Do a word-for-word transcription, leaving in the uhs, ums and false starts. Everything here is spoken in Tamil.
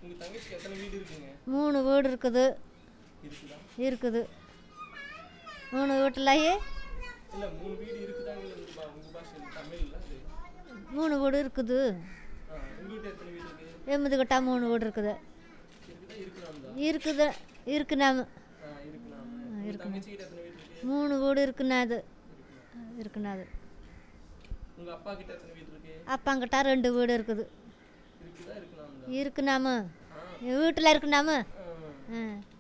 உங்க தங்கச்சிக்கு எத்தனை வீடு இருக்குங்க? மூணு வீடு இருக்குது. இருக்குதா? இருக்குது. மூணு வீட்டுலயே இல்ல மூணு வீடு இருக்குதாங்க உங்க உங்க பாஷையில தமிழ்ல அது. மூணு வீடு இருக்குது. ஆ உங்க வீட்டு எத்தனை வீடு இருக்கு? எம்மது கிட்ட மூணு வீடு இருக்குது. இருக்குதா இருக்குறாம்தா? இருக்குது இருக்குனாம. ஆ இருக்குனாம. உங்க தங்கச்சி கிட்ட எத்தனை வீடு இருக்கு? மூணு வீடு இருக்குனாது. இருக்குனாது. உங்க அப்பா கிட்ட எத்தனை வீடு இருக்கு? அப்பாங்கிட்ட ரெண்டு வீடு இருக்குது. இருக்குதா இருக்குனாம்தா? இருக்குனாம. வீட்டில் இருக்குனாம. ஆ. ஆ